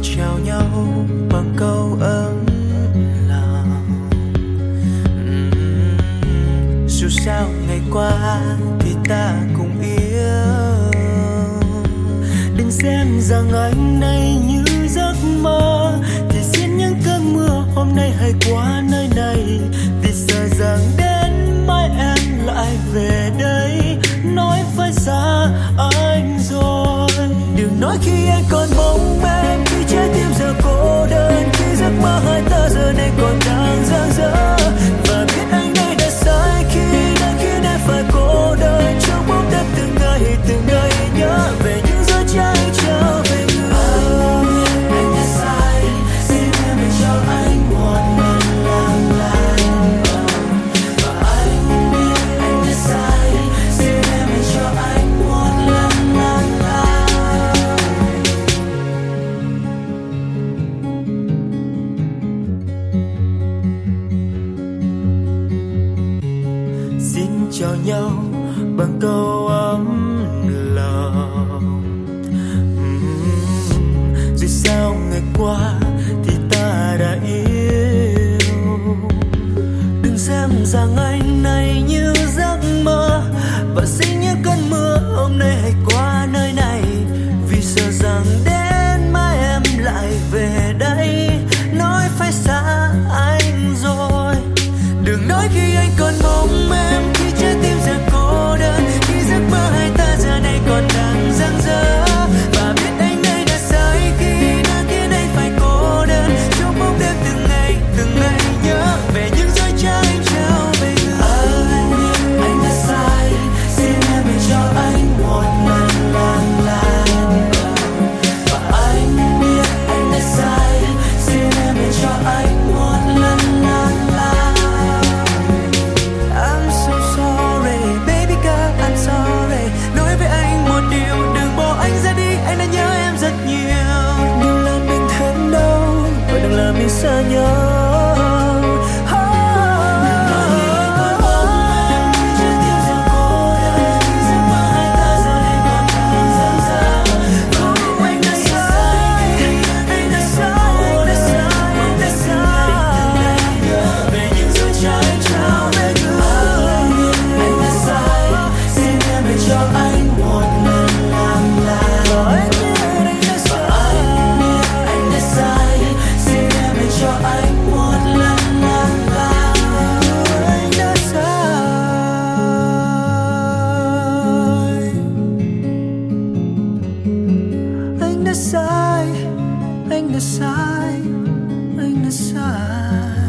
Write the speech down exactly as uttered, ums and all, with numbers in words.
chào nhau bằng câu ấm lòng. Ừm, Dù sao ngày qua thì ta cùng yêu. Đừng xem rằng anh này như giấc mơ, thì xin những cơn mưa hôm nay hay qua nơi này. Vì sợ rằng đến mai em lại về đây, nói phải xa anh rồi. Đừng nói khi anh còn mong em, khi trái tim giờ cô đơn, khi giấc mơ hai ta giờ này còn đang dang dở. Và biết anh đây đã sai khi đã khiến em phải cô đơn trong bóng đêm từng ngày từng ngày nhớ về những giấc trái trao về người. Anh đã sai, xin em hãy cho anh một lần làm lại. Và anh biết anh đã sai, xin em hãy cho anh một lần làm lại. Xin chào nhau bằng câu ấm lòng. Ừm, Dù sao ngày qua thì ta đã yêu. Đừng xem rằng anh này như giấc mơ, và xin những cơn mưa hôm nay hay qua nơi này. Vì sợ rằng đến mai em lại về đây, nói phải xa anh rồi. Đừng nói khi anh còn mong em, khi trái tim giờ cô đơn, khi giấc mơ hai ta giờ này còn đang dang dở. Và biết anh đây đã sai khi đã khiến anh phải cô đơn trong bóng đêm từng ngày từng ngày nhớ về những giây trái anh trao về người. Anh biết anh đã sai, xin em hãy cho anh một lần làm lại. Và anh biết anh đã sai, xin em hãy cho anh một lần làm lại. I'm so sorry, baby girl, I'm sorry. Nói với anh một điều, đừng bỏ anh ra đi, anh đã nhớ em rất nhiều. Đừng làm mình thêm đau, và đừng làm mình xa nhau. Anh đã sai, anh đã sai, anh đã sai.